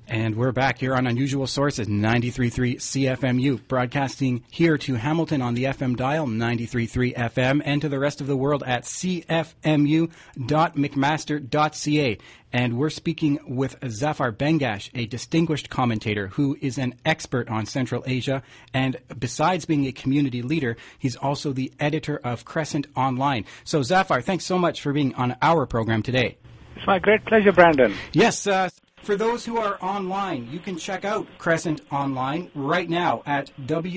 And we're back here on Unusual Sources, 93.3 CFMU, broadcasting here to Hamilton on the FM dial, 93.3 FM, and to the rest of the world at cfmu.mcmaster.ca. And we're speaking with Zafar Bengash, a distinguished commentator who is an expert on Central Asia. And besides being a community leader, he's also the editor of Crescent Online. So, Zafar, thanks so much for being on our program today. It's my great pleasure, Brandon. Yes, for those who are online, you can check out Crescent Online right now at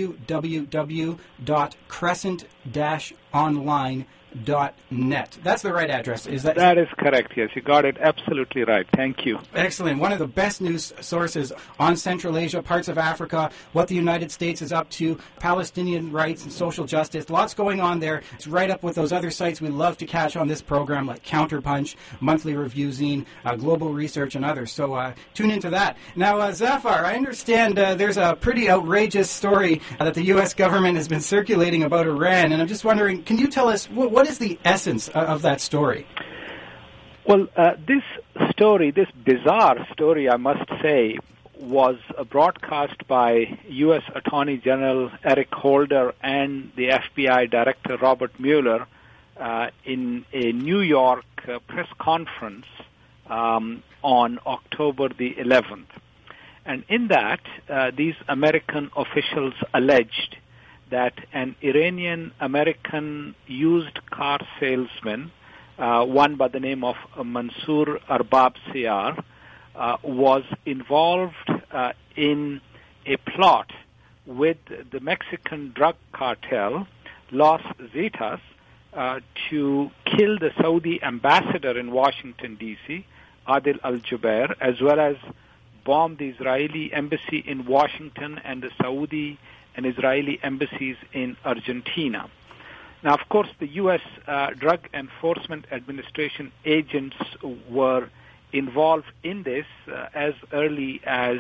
www.crescent-online.net. That's the right address. That is correct, yes. You got it absolutely right. Thank you. Excellent. One of the best news sources on Central Asia, parts of Africa, what the United States is up to, Palestinian rights and social justice. Lots going on there. It's right up with those other sites we love to catch on this program, like Counterpunch, Monthly Review Zine, Global Research, and others. So tune into that. Now, Zafar, I understand there's a pretty outrageous story that the U.S. government has been circulating about Iran, and I'm just wondering, can you tell us what is the essence of that story? Well, this bizarre story, I must say, was broadcast by U.S. Attorney General Eric Holder and the FBI Director Robert Mueller in a New York press conference on October the 11th. And in that, these American officials alleged that an Iranian-American used car salesman, one by the name of Mansour Arbab Siyar, was involved in a plot with the Mexican drug cartel, Los Zetas, to kill the Saudi ambassador in Washington, D.C., Adil al-Jubair, as well as bomb the Israeli embassy in Washington and the Saudi and Israeli embassies in Argentina. Now, of course, the U.S. Drug Enforcement Administration agents were involved in this as early as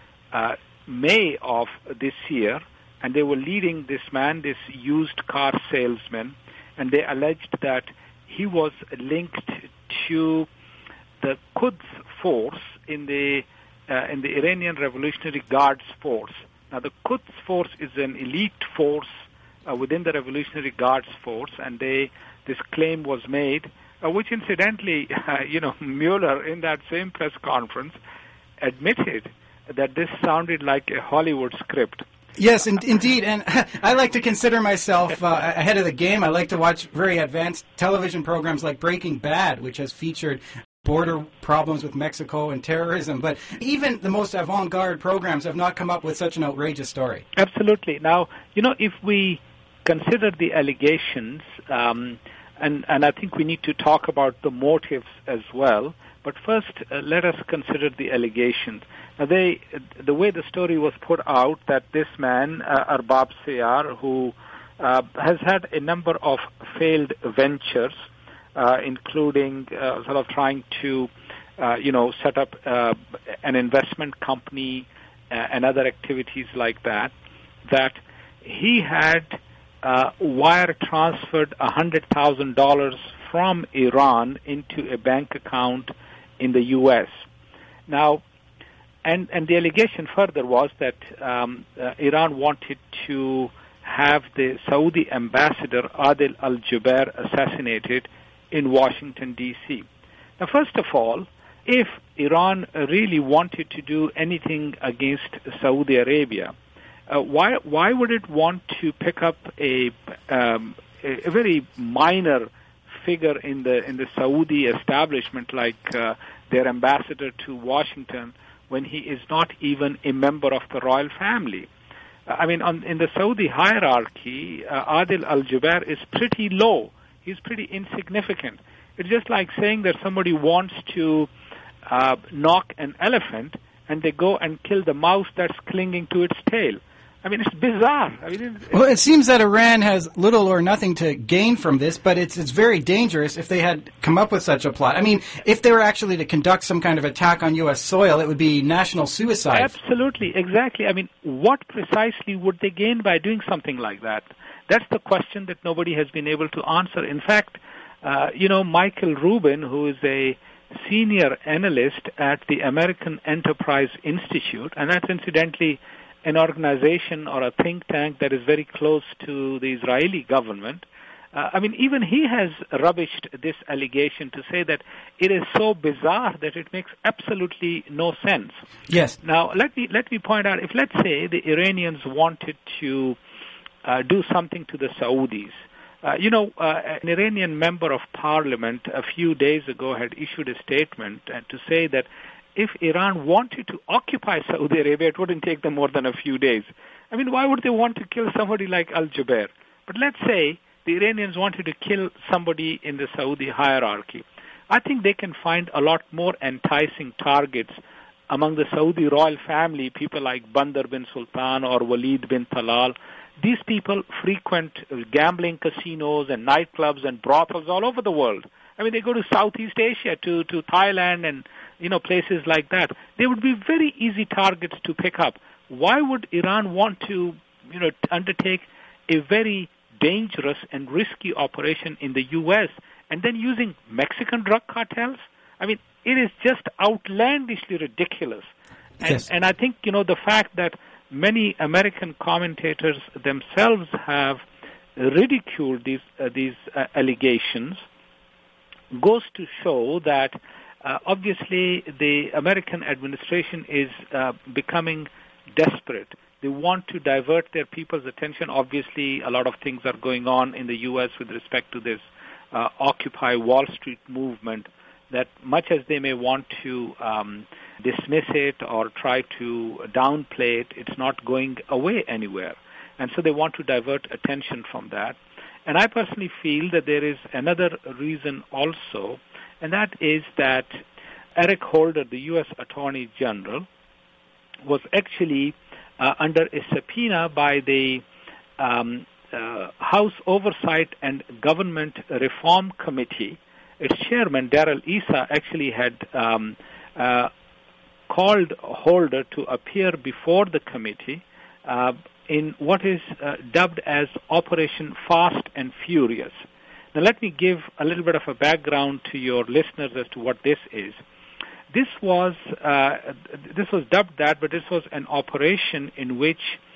May of this year, and they were leading this man, this used car salesman, and they alleged that he was linked to the Quds force in the Iranian Revolutionary Guards force. Now, the Quds force is an elite force within the Revolutionary Guards force, and this claim was made, which incidentally, Mueller in that same press conference admitted that this sounded like a Hollywood script. Yes, indeed, and I like to consider myself ahead of the game. I like to watch very advanced television programs like Breaking Bad, which has featured border problems with Mexico and terrorism, but even the most avant-garde programs have not come up with such an outrageous story. Absolutely. Now, if we consider the allegations, and I think we need to talk about the motives as well, but first let us consider the allegations. Now, the way the story was put out, that this man, Arbab Siyar, who has had a number of failed ventures, including sort of trying to, set up an investment company and other activities like that, that he had wire transferred $100,000 from Iran into a bank account in the U.S. Now, and the allegation further was that Iran wanted to have the Saudi ambassador Adil al-Jubair assassinated in Washington, D.C. Now, first of all, if Iran really wanted to do anything against Saudi Arabia, why would it want to pick up a very minor figure in the Saudi establishment like their ambassador to Washington when he is not even a member of the royal family? In the Saudi hierarchy, Adil al-Jubair is pretty low. He's pretty insignificant. It's just like saying that somebody wants to knock an elephant and they go and kill the mouse that's clinging to its tail. It's bizarre. Well, it seems that Iran has little or nothing to gain from this, but it's very dangerous if they had come up with such a plot. If they were actually to conduct some kind of attack on U.S. soil, it would be national suicide. Absolutely, exactly. What precisely would they gain by doing something like that? That's the question that nobody has been able to answer. In fact, Michael Rubin, who is a senior analyst at the American Enterprise Institute, and that's incidentally an organization or a think tank that is very close to the Israeli government. Even he has rubbished this allegation to say that it is so bizarre that it makes absolutely no sense. Yes. Now, let me point out, if let's say the Iranians wanted to do something to the Saudis, an Iranian member of parliament a few days ago had issued a statement to say that if Iran wanted to occupy Saudi Arabia, it wouldn't take them more than a few days. Why would they want to kill somebody like Al-Jubair? But let's say the Iranians wanted to kill somebody in the Saudi hierarchy. I think they can find a lot more enticing targets among the Saudi royal family, people like Bandar bin Sultan or Walid bin Talal. These people frequent gambling casinos and nightclubs and brothels all over the world. They go to Southeast Asia, to Thailand and, places like that. They would be very easy targets to pick up. Why would Iran want to, undertake a very dangerous and risky operation in the U.S. and then using Mexican drug cartels? It is just outlandishly ridiculous. Yes. And I think, the fact that many American commentators themselves have ridiculed these allegations goes to show that obviously the American administration is becoming desperate. They want to divert their people's attention. Obviously, a lot of things are going on in the U.S. with respect to this Occupy Wall Street movement, that much as they may want to dismiss it or try to downplay it, it's not going away anywhere. And so they want to divert attention from that. And I personally feel that there is another reason also, and that is that Eric Holder, the U.S. Attorney General, was actually under a subpoena by the House Oversight and Government Reform Committee. Its chairman, Darrell Issa, actually had called Holder to appear before the committee in what is dubbed as Operation Fast and Furious. Now, let me give a little bit of a background to your listeners as to what this is. This was dubbed that, but this was an operation in which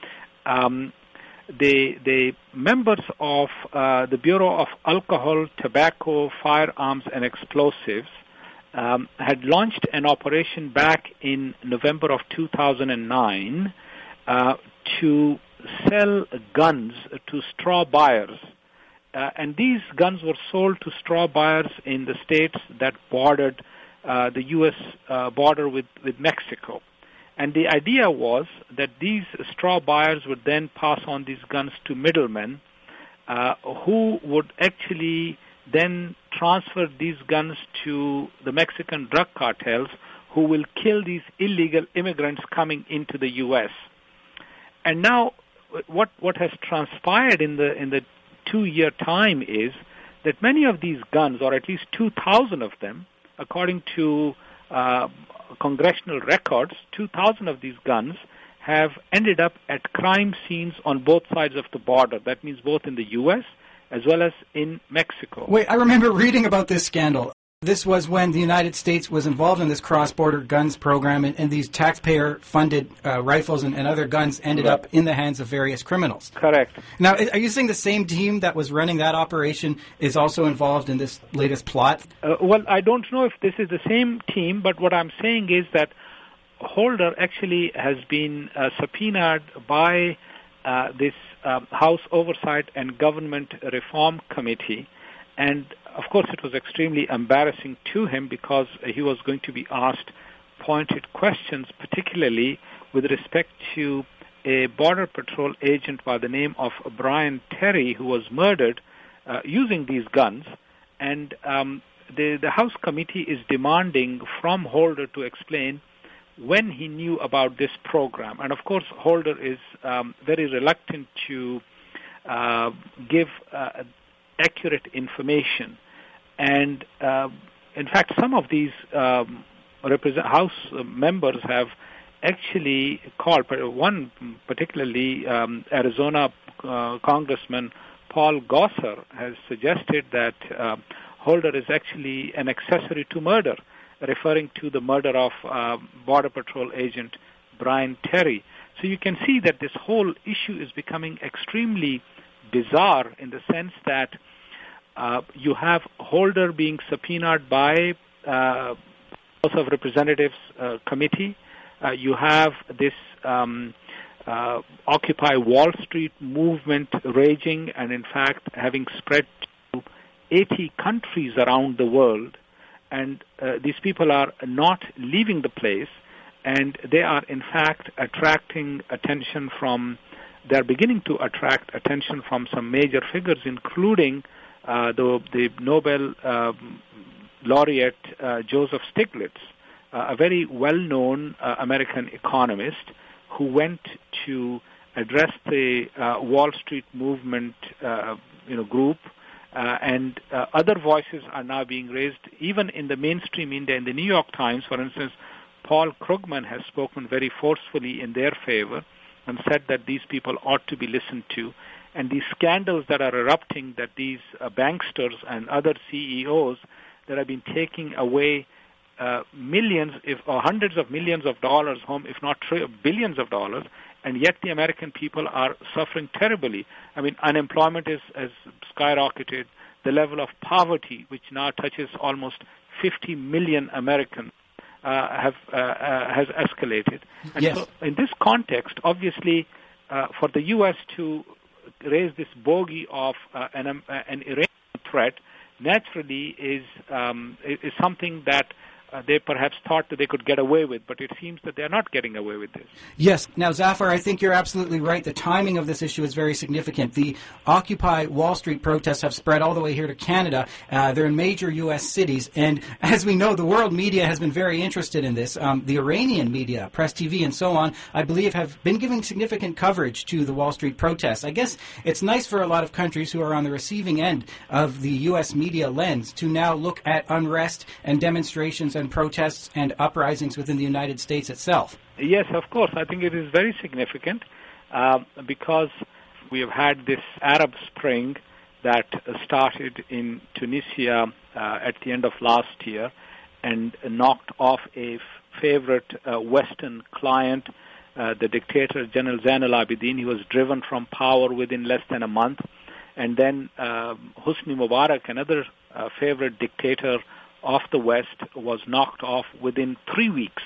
the members of the Bureau of Alcohol, Tobacco, Firearms, and Explosives had launched an operation back in November of 2009 to sell guns to straw buyers. And these guns were sold to straw buyers in the states that bordered the U.S. Border with Mexico. And the idea was that these straw buyers would then pass on these guns to middlemen who would actually then transfer these guns to the Mexican drug cartels, who will kill these illegal immigrants coming into the U.S. And now what has transpired in the 2-year time is that many of these guns, or at least 2,000 of them, according to congressional records, 2,000 of these guns have ended up at crime scenes on both sides of the border. That means both in the U.S. as well as in Mexico. Wait, I remember reading about this scandal. This was when the United States was involved in this cross-border guns program, and these taxpayer-funded rifles and other guns ended up in the hands of various criminals. Correct. Now, are you saying the same team that was running that operation is also involved in this latest plot? Well, I don't know if this is the same team, but what I'm saying is that Holder actually has been subpoenaed by this House Oversight and Government Reform Committee, and of course it was extremely embarrassing to him because he was going to be asked pointed questions, particularly with respect to a Border Patrol agent by the name of Brian Terry, who was murdered using these guns. And the House committee is demanding from Holder to explain when he knew about this program. And of course, Holder is very reluctant to give accurate information. And in fact, some of these House members have actually called, one particularly Arizona Congressman Paul Gosar has suggested that Holder is actually an accessory to murder. referring to the murder of Border Patrol agent Brian Terry. So you can see that this whole issue is becoming extremely bizarre in the sense that you have Holder being subpoenaed by House of Representatives committee. You have this Occupy Wall Street movement raging and, in fact, having spread to 80 countries around the world. And these people are not leaving the place, and they are, in fact, they're beginning to attract attention from some major figures, including the Nobel laureate Joseph Stiglitz, a very well-known American economist who went to address the Wall Street movement group, and other voices are now being raised, even in the mainstream media. In the New York Times, for instance, Paul Krugman has spoken very forcefully in their favor and said that these people ought to be listened to. And these scandals that are erupting, that these banksters and other CEOs that have been taking away millions, or hundreds of millions of dollars home, if not billions of dollars, and yet the American people are suffering terribly. I mean, unemployment has skyrocketed. The level of poverty, which now touches almost 50 million Americans, has escalated. And yes. So in this context, obviously, for the U.S. to raise this bogey of an Iranian threat naturally is something that they perhaps thought that they could get away with, but it seems that they're not getting away with this. Yes. Now, Zafar, I think you're absolutely right. The timing of this issue is very significant. The Occupy Wall Street protests have spread all the way here to Canada. They're in major U.S. cities. And as we know, the world media has been very interested in this. The Iranian media, Press TV and so on, I believe have been giving significant coverage to the Wall Street protests. I guess it's nice for a lot of countries who are on the receiving end of the U.S. media lens to now look at unrest and demonstrations and protests and uprisings within the United States itself. Yes, of course. I think it is very significant because we have had this Arab Spring that started in Tunisia at the end of last year and knocked off a favorite Western client, the dictator General Zain al-Abidin. He was driven from power within less than a month. And then Hosni Mubarak, another favorite dictator of the West, was knocked off within 3 weeks.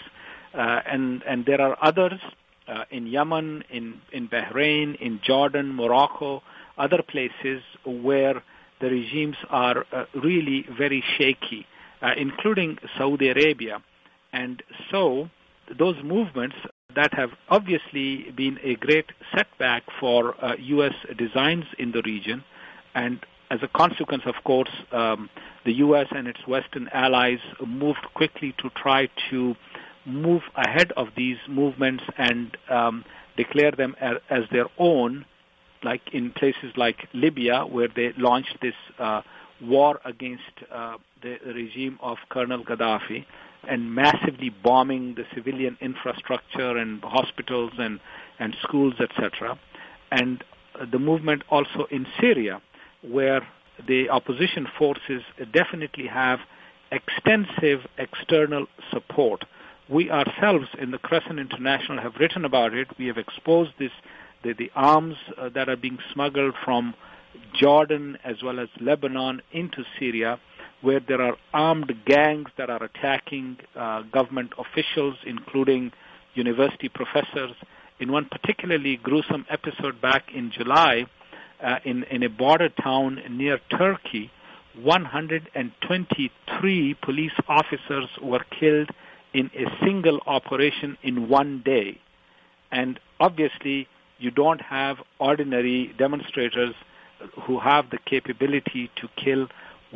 And there are others in Yemen, in Bahrain, in Jordan, Morocco, other places where the regimes are really very shaky, including Saudi Arabia. And so those movements that have obviously been a great setback for U.S. designs in the region, and as a consequence, of course, the U.S. and its Western allies moved quickly to try to move ahead of these movements and declare them as their own, like in places like Libya, where they launched this war against the regime of Colonel Gaddafi and massively bombing the civilian infrastructure and hospitals and schools, etc. And the movement also in Syria, where the opposition forces definitely have extensive external support. We ourselves in the Crescent International have written about it. We have exposed the arms that are being smuggled from Jordan as well as Lebanon into Syria, where there are armed gangs that are attacking government officials, including university professors. In one particularly gruesome episode back in July, in a border town near Turkey, 123 police officers were killed in a single operation in one day. And obviously, you don't have ordinary demonstrators who have the capability to kill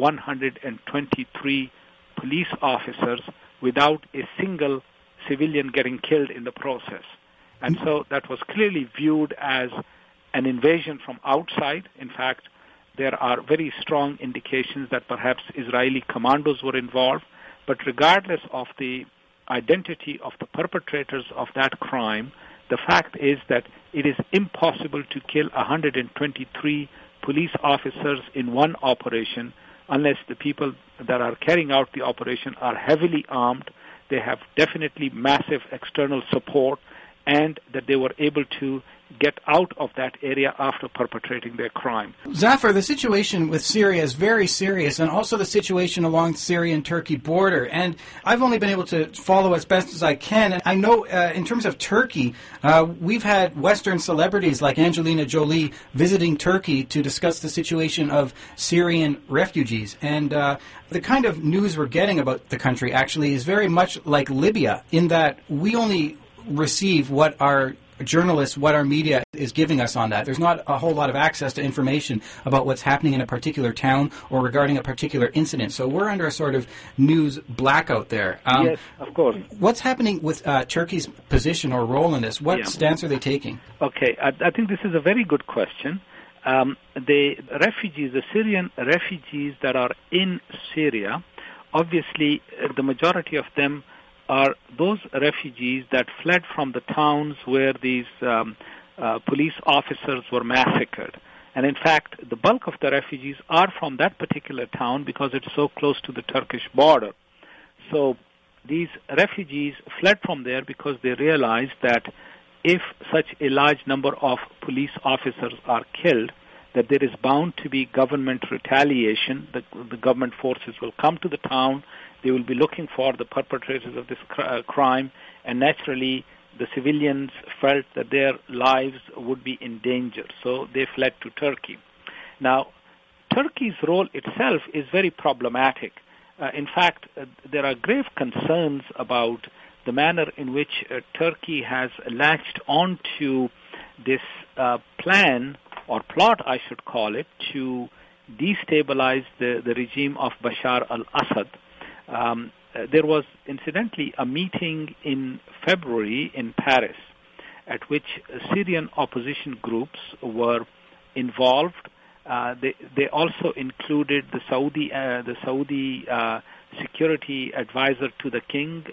123 police officers without a single civilian getting killed in the process. And so that was clearly viewed as an invasion from outside. In fact, there are very strong indications that perhaps Israeli commandos were involved. But regardless of the identity of the perpetrators of that crime, the fact is that it is impossible to kill 123 police officers in one operation unless the people that are carrying out the operation are heavily armed, they have definitely massive external support, and that they were able to get out of that area after perpetrating their crime. Zafar, the situation with Syria is very serious, and also the situation along the Syrian-Turkey border. And I've only been able to follow as best as I can. And I know in terms of Turkey, we've had Western celebrities like Angelina Jolie visiting Turkey to discuss the situation of Syrian refugees. And the kind of news we're getting about the country actually is very much like Libya, in that we only receive what our journalists, what our media is giving us on that. There's not a whole lot of access to information about what's happening in a particular town or regarding a particular incident. So we're under a sort of news blackout there. Yes, of course. What's happening with Turkey's position or role in this? What stance are they taking? Okay, I think this is a very good question. The refugees, the Syrian refugees that are in Syria, obviously the majority of them are those refugees that fled from the towns where these police officers were massacred. And in fact, the bulk of the refugees are from that particular town because it's so close to the Turkish border. So these refugees fled from there because they realized that if such a large number of police officers are killed, that there is bound to be government retaliation. The government forces will come to the town. They will be looking for the perpetrators of this crime, and naturally the civilians felt that their lives would be in danger, so they fled to Turkey. Now, Turkey's role itself is very problematic. In fact, there are grave concerns about the manner in which Turkey has latched onto this plan, or plot I should call it, to destabilize the regime of Bashar al-Assad. There was, incidentally, a meeting in February in Paris at which Syrian opposition groups were involved. They also included the Saudi security advisor to the king,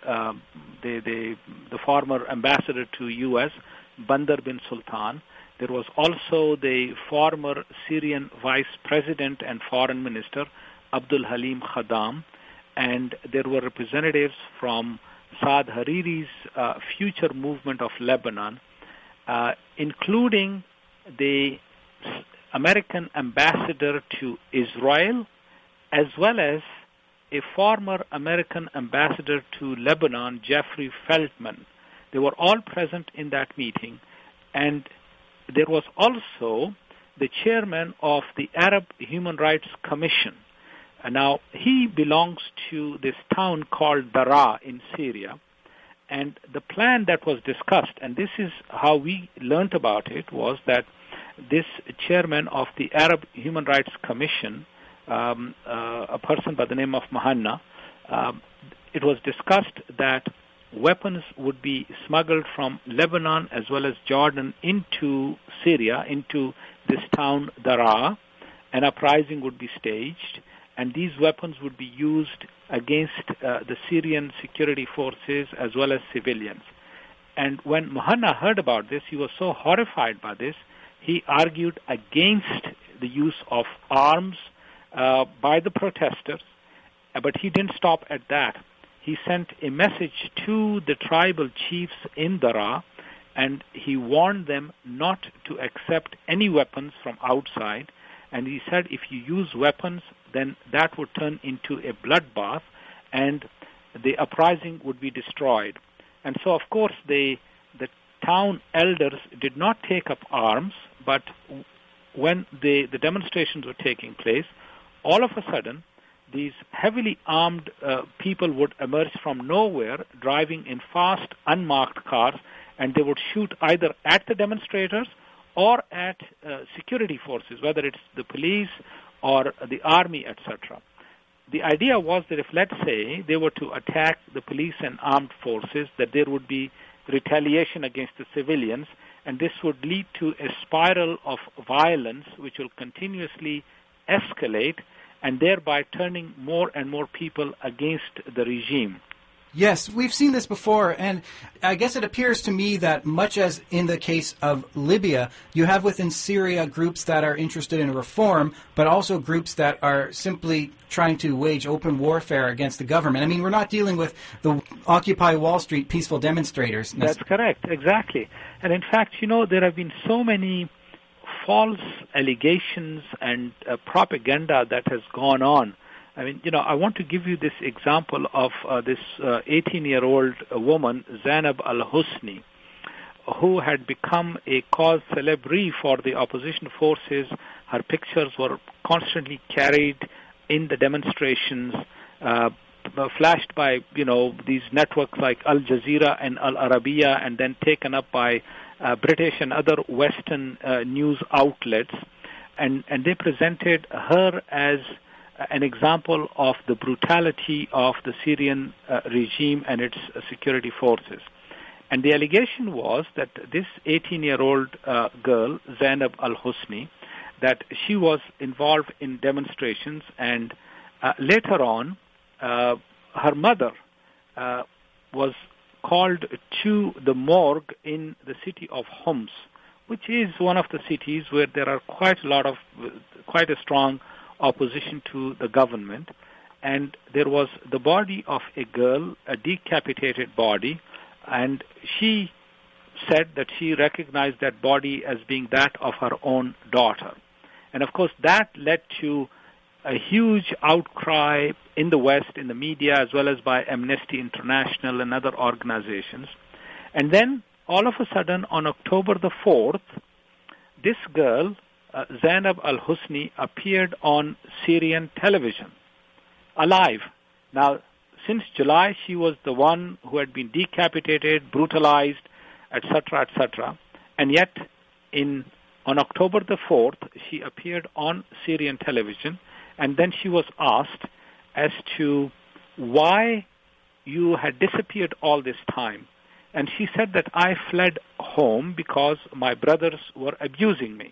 the former ambassador to U.S., Bandar bin Sultan. There was also the former Syrian vice president and foreign minister, Abdul Halim Khaddam, and there were representatives from Saad Hariri's future movement of Lebanon, including the American ambassador to Israel, as well as a former American ambassador to Lebanon, Jeffrey Feltman. They were all present in that meeting, and there was also the chairman of the Arab Human Rights Commission. Now, he belongs to this town called Daraa in Syria, and the plan that was discussed, and this is how we learned about it, was that this chairman of the Arab Human Rights Commission, a person by the name of Mahanna, it was discussed that weapons would be smuggled from Lebanon as well as Jordan into Syria, into this town Daraa. An uprising would be staged, and these weapons would be used against the Syrian security forces as well as civilians. And when Mahanna heard about this, he was so horrified by this, he argued against the use of arms by the protesters, but he didn't stop at that. He sent a message to the tribal chiefs in Daraa, and he warned them not to accept any weapons from outside. And he said if you use weapons, then that would turn into a bloodbath, and the uprising would be destroyed. And so, of course, the town elders did not take up arms, but when the demonstrations were taking place, all of a sudden, these heavily armed people would emerge from nowhere, driving in fast, unmarked cars, and they would shoot either at the demonstrators or at security forces, whether it's the police or the army, etc. The idea was that if, let's say, they were to attack the police and armed forces, that there would be retaliation against the civilians, and this would lead to a spiral of violence which will continuously escalate, and thereby turning more and more people against the regime. Yes, we've seen this before, and I guess it appears to me that much as in the case of Libya, you have within Syria groups that are interested in reform, but also groups that are simply trying to wage open warfare against the government. I mean, we're not dealing with the Occupy Wall Street peaceful demonstrators. That's correct, exactly. And in fact, there have been so many false allegations and propaganda that has gone on. I mean, I want to give you this example of this 18-year-old woman, Zainab al-Husni, who had become a cause célèbre for the opposition forces. Her pictures were constantly carried in the demonstrations, flashed by, these networks like Al Jazeera and Al Arabiya, and then taken up by British and other Western news outlets. And they presented her as an example of the brutality of the Syrian regime and its security forces. And the allegation was that this 18-year-old girl, Zainab al-Husni, that she was involved in demonstrations, and later on, her mother was called to the morgue in the city of Homs, which is one of the cities where there are quite a strong opposition to the government. And there was the body of a girl, a decapitated body, and she said that she recognized that body as being that of her own daughter. And of course, that led to a huge outcry in the West, in the media, as well as by Amnesty International and other organizations. And then, all of a sudden, on October the 4th, this girl, Zainab al-Husni, appeared on Syrian television, alive. Now, since July, she was the one who had been decapitated, brutalized, etc., etc. And yet, on October the 4th, she appeared on Syrian television, and then she was asked as to why you had disappeared all this time. And she said that I fled home because my brothers were abusing me.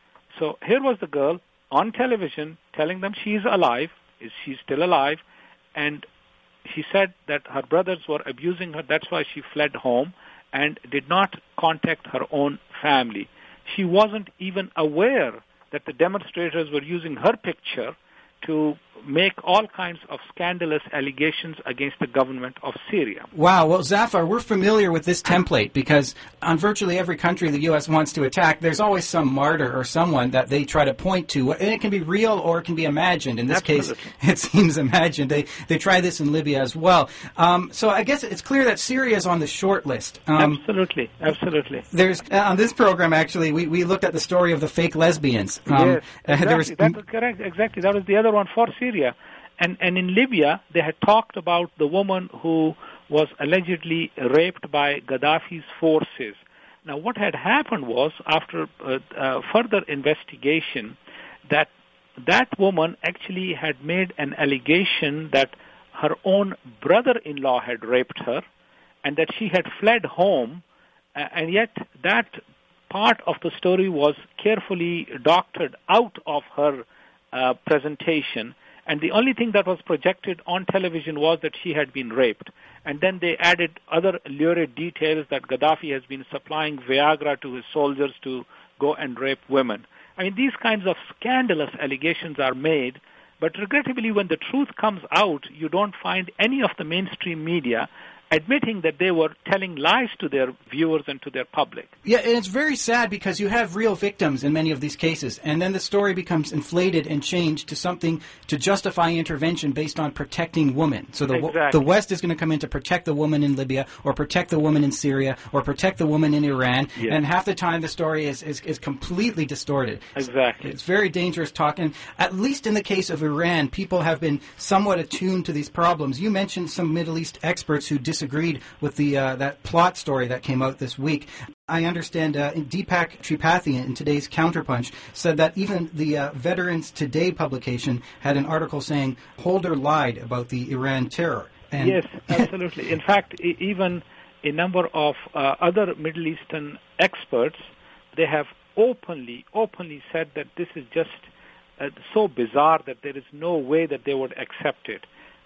So here was the girl on television telling them she's alive, she's still alive, and she said that her brothers were abusing her, that's why she fled home and did not contact her own family. She wasn't even aware that the demonstrators were using her picture to make all kinds of scandalous allegations against the government of Syria. Wow. Well, Zafar, we're familiar with this template because on virtually every country the U.S. wants to attack, there's always some martyr or someone that they try to point to. And it can be real or it can be imagined. In this case, it seems imagined. They try this in Libya as well. So I guess it's clear that Syria is on the short list. Absolutely. There's on this program, actually, we looked at the story of the fake lesbians. Yes, exactly. That's correct. Exactly. That was the other one for Syria. And in Libya, they had talked about the woman who was allegedly raped by Gaddafi's forces. Now, what had happened was, after further investigation, that woman actually had made an allegation that her own brother-in-law had raped her and that she had fled home, and yet that part of the story was carefully doctored out of her presentation. And the only thing that was projected on television was that she had been raped. And then they added other lurid details that Gaddafi has been supplying Viagra to his soldiers to go and rape women. I mean, these kinds of scandalous allegations are made, but regrettably, when the truth comes out, you don't find any of the mainstream media admitting that they were telling lies to their viewers and to their public. Yeah, and it's very sad because you have real victims in many of these cases, and then the story becomes inflated and changed to something to justify intervention based on protecting women. So the West is going to come in to protect the woman in Libya, or protect the woman in Syria, or protect the woman in Iran, yes. And half the time the story is completely distorted. Exactly. It's very dangerous talk, and at least in the case of Iran, people have been somewhat attuned to these problems. You mentioned some Middle East experts who disagreed with the that plot story that came out this week. I understand Deepak Tripathi in today's Counterpunch said that even the Veterans Today publication had an article saying Holder lied about the Iran terror. And yes, absolutely. In fact, even a number of other Middle Eastern experts, they have openly said that this is just so bizarre that there is no way that they would accept it.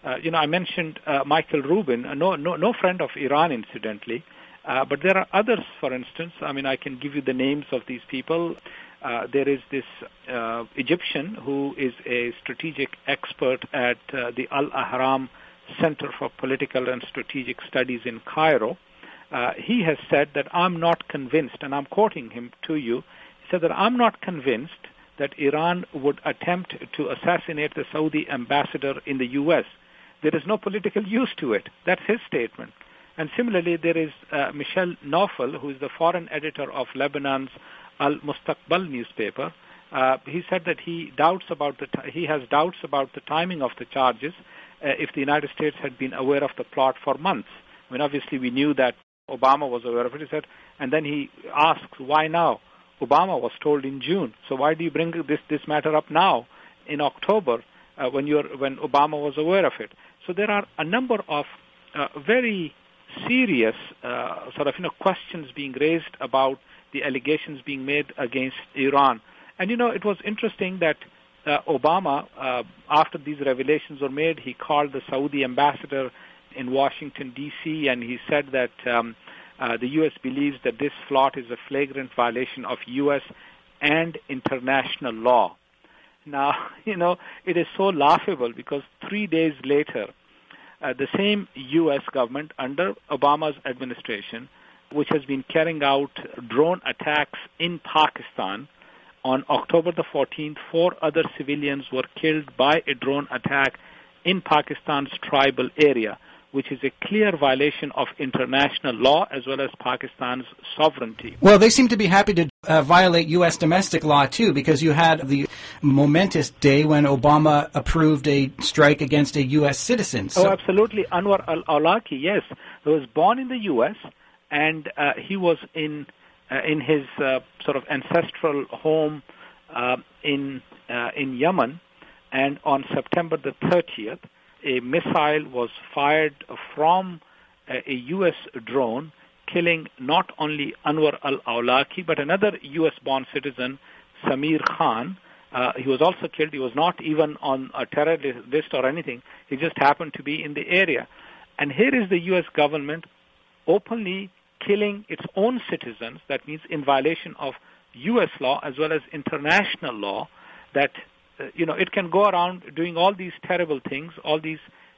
I mentioned Michael Rubin, no friend of Iran, incidentally, but there are others, for instance. I mean, I can give you the names of these people. There is this Egyptian who is a strategic expert at the Al-Ahram Center for Political and Strategic Studies in Cairo. He has said that I'm not convinced, and I'm quoting him to you, he said that I'm not convinced that Iran would attempt to assassinate the Saudi ambassador in the U.S. There is no political use to it. That's his statement. And similarly, there is Michel Naufel, who is the foreign editor of Lebanon's Al-Mustaqbal newspaper. He said that he has doubts about the timing of the charges if the United States had been aware of the plot for months. I mean, obviously, we knew that Obama was aware of it, he said, and then he asks, why now? Obama was told in June, so why do you bring this matter up now in October when Obama was aware of it? So there are a number of very serious questions being raised about the allegations being made against Iran. And, it was interesting that Obama, after these revelations were made, he called the Saudi ambassador in Washington, D.C., and he said that the U.S. believes that this plot is a flagrant violation of U.S. and international law. Now, it is so laughable because 3 days later, the same U.S. government under Obama's administration, which has been carrying out drone attacks in Pakistan, on October the 14th, 4 other civilians were killed by a drone attack in Pakistan's tribal area, which is a clear violation of international law as well as Pakistan's sovereignty. Well, they seem to be happy to violate U.S. domestic law, too, because you had the momentous day when Obama approved a strike against a U.S. citizen. So absolutely. Anwar al-Awlaki, yes. He was born in the U.S., and he was in his sort of ancestral home in Yemen, and on September the 30th, a missile was fired from a U.S. drone, killing not only Anwar al-Awlaki, but another U.S.-born citizen, Samir Khan. He was also killed. He was not even on a terror list or anything. He just happened to be in the area. And here is the U.S. government openly killing its own citizens. That means in violation of U.S. law as well as international law, that it can go around doing all these terrible things, all these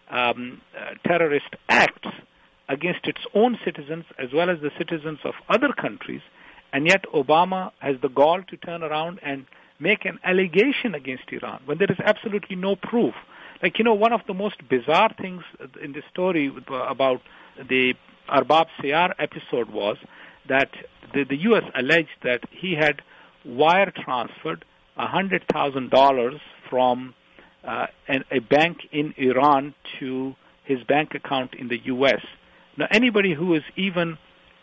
terrorist acts against its own citizens as well as the citizens of other countries, and yet Obama has the gall to turn around and make an allegation against Iran when there is absolutely no proof. Like, one of the most bizarre things in this story about the Arbab Sayar episode was that the U.S. alleged that he had wire transferred $100,000 from a bank in Iran to his bank account in the U.S. Now, anybody who is even,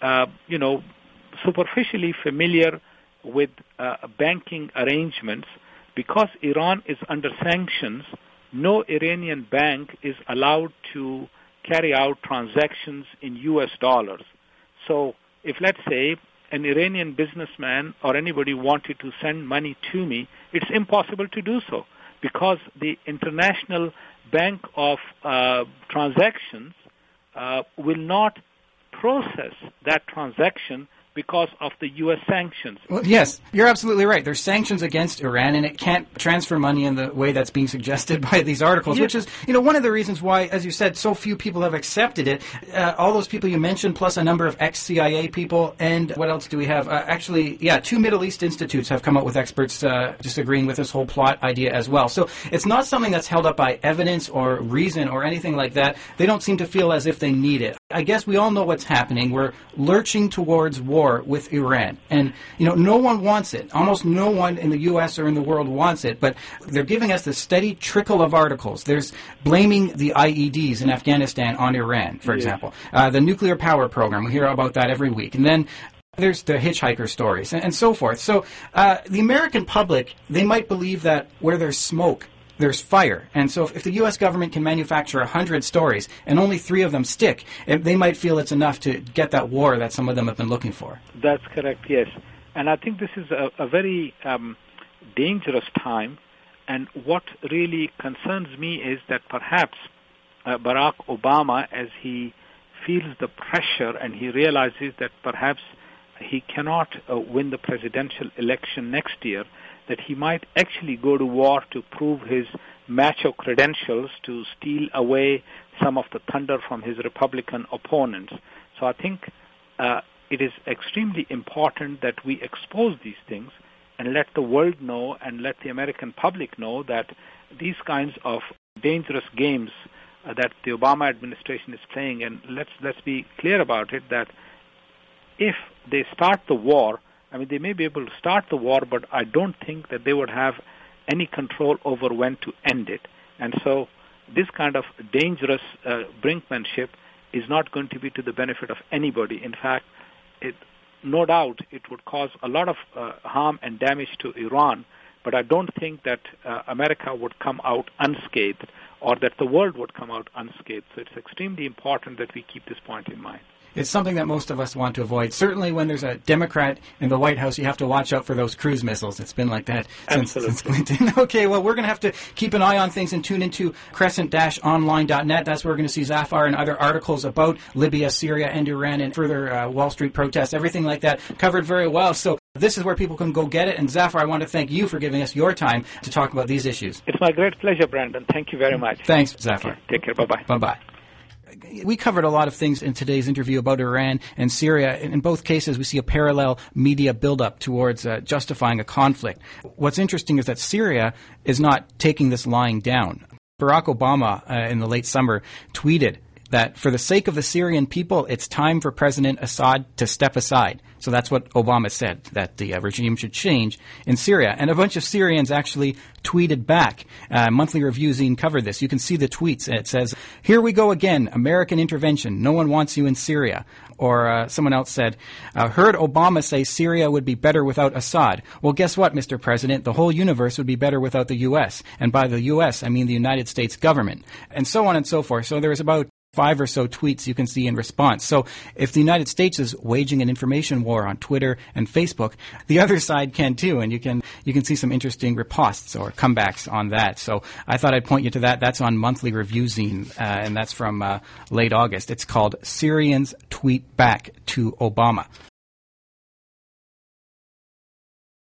superficially familiar with banking arrangements, because Iran is under sanctions, no Iranian bank is allowed to carry out transactions in U.S. dollars. So if, let's say, an Iranian businessman or anybody wanted to send money to me, it's impossible to do so because the International Bank of Transactions will not process that transaction because of the U.S. sanctions. Well, yes, you're absolutely right. There's sanctions against Iran, and it can't transfer money in the way that's being suggested by these articles, yes. Which is, one of the reasons why, as you said, so few people have accepted it. All those people you mentioned, plus a number of ex-CIA people, and what else do we have? 2 Middle East institutes have come up with experts disagreeing with this whole plot idea as well. So it's not something that's held up by evidence or reason or anything like that. They don't seem to feel as if they need it. I guess we all know what's happening. We're lurching towards war with Iran. And, no one wants it. Almost no one in the U.S. or in the world wants it. But they're giving us this steady trickle of articles. There's blaming the IEDs in Afghanistan on Iran, for example. The nuclear power program. We hear about that every week. And then there's the hitchhiker stories and so forth. So the American public, they might believe that where there's smoke, there's fire. And so if the U.S. government can manufacture 100 stories and only 3 of them stick, they might feel it's enough to get that war that some of them have been looking for. That's correct, yes. And I think this is a very dangerous time. And what really concerns me is that perhaps Barack Obama, as he feels the pressure and he realizes that perhaps he cannot win the presidential election next year, that he might actually go to war to prove his macho credentials, to steal away some of the thunder from his Republican opponents. So I think it is extremely important that we expose these things and let the world know and let the American public know that these kinds of dangerous games that the Obama administration is playing, and let's be clear about it, that if they start the war, I mean, they may be able to start the war, but I don't think that they would have any control over when to end it. And so this kind of dangerous brinkmanship is not going to be to the benefit of anybody. In fact, no doubt it would cause a lot of harm and damage to Iran, but I don't think that America would come out unscathed or that the world would come out unscathed. So it's extremely important that we keep this point in mind. It's something that most of us want to avoid. Certainly when there's a Democrat in the White House, you have to watch out for those cruise missiles. It's been like that since Clinton. Okay, well, we're going to have to keep an eye on things and tune into crescent-online.net. That's where we're going to see Zafar and other articles about Libya, Syria, and Iran, and further Wall Street protests, everything like that, covered very well. So this is where people can go get it. And Zafar, I want to thank you for giving us your time to talk about these issues. It's my great pleasure, Brandon. Thank you very much. Thanks, Zafar. Okay, take care. Bye-bye. Bye-bye. We covered a lot of things in today's interview about Iran and Syria. In both cases, we see a parallel media buildup towards justifying a conflict. What's interesting is that Syria is not taking this lying down. Barack Obama, in the late summer, tweeted that for the sake of the Syrian people, it's time for President Assad to step aside. So that's what Obama said, that the regime should change in Syria. And a bunch of Syrians actually tweeted back. Monthly Review zine covered this. You can see the tweets. And it says, "Here we go again, American intervention. No one wants you in Syria." Or someone else said, "Heard Obama say Syria would be better without Assad. Well, guess what, Mr. President? The whole universe would be better without the U.S. And by the U.S., I mean the United States government." And so on and so forth. So there was about 5 or so tweets you can see in response. So if the United States is waging an information war on Twitter and Facebook, the other side can too, and you can see some interesting ripostes or comebacks on that. So I thought I'd point you to that. That's on Monthly Review zine, and that's from late August. It's called Syrians Tweet Back to Obama.